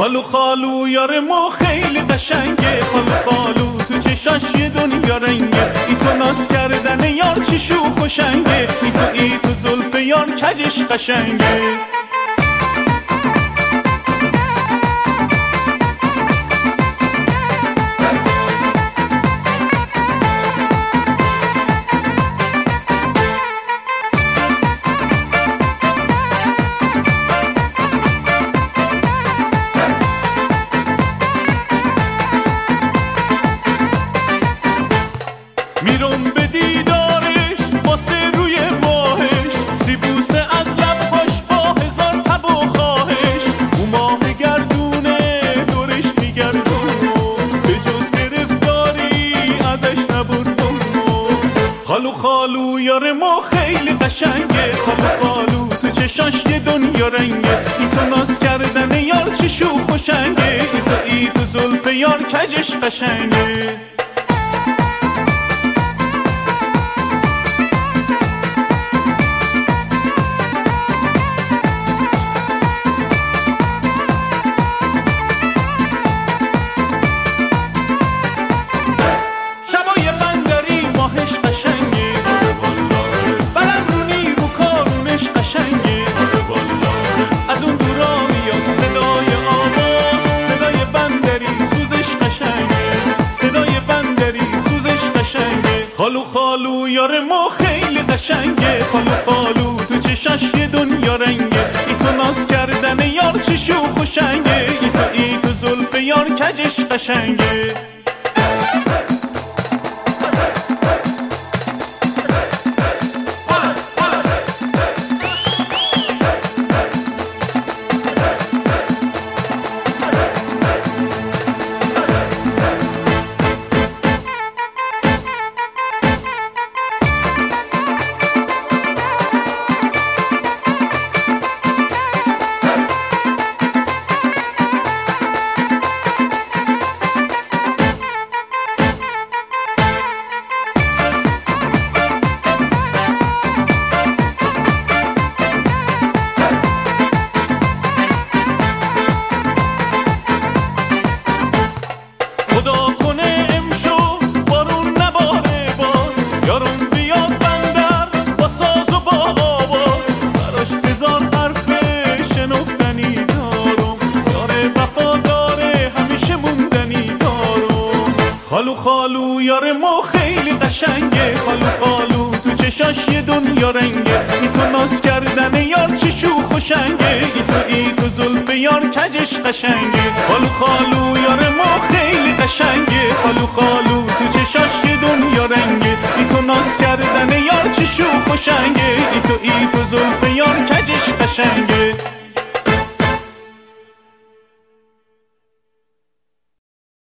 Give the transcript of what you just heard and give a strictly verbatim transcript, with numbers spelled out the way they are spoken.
خالو خالو یار ما خیلی قشنگه، خالو خالو تو چشاش یه دنیا رنگه، ای تو ناز کردن یار چی شوخ و شنگه، ای تو ای تو زلف یار کجش قشنگه. میرم به دیدارش واسه روی ماهش، سیبوسه از لبهاش با هزار تب و خواهش، او ماه گردونه دورش میگردم به جز گرفتاری ازش نبردم. خالو خالو یار ما خیلی قشنگه، خالو خالو تو چشاش یه دنیا رنگه، ای تو ناز کردن یار چی شوخ و شنگه، ای تو ای تو زلف یار کجش قشنگه. خالو خالو یار ما خیلی قشنگه، خالو خالو تو چشاش یه دنیا رنگه، ای تو ناز کردن یار چی شوخ و شنگه، ای تو ای تو زلف یار کجش قشنگه. خالو خالو یار ما خیلی قشنگه، خالو خالو تو چشاش یه دنیا رنگه، ای تو ناز کردن یار چی شوخ و شنگه، ای تو ای تو زلف یار کجش قشنگه. خالو خالو یار ما خیلی قشنگه، خالو خالو تو چشاش یه دنیا رنگه، ای تو ناز کردن یار چی شوخ و شنگه، ای تو ای تو زلف یار کجش قشنگه.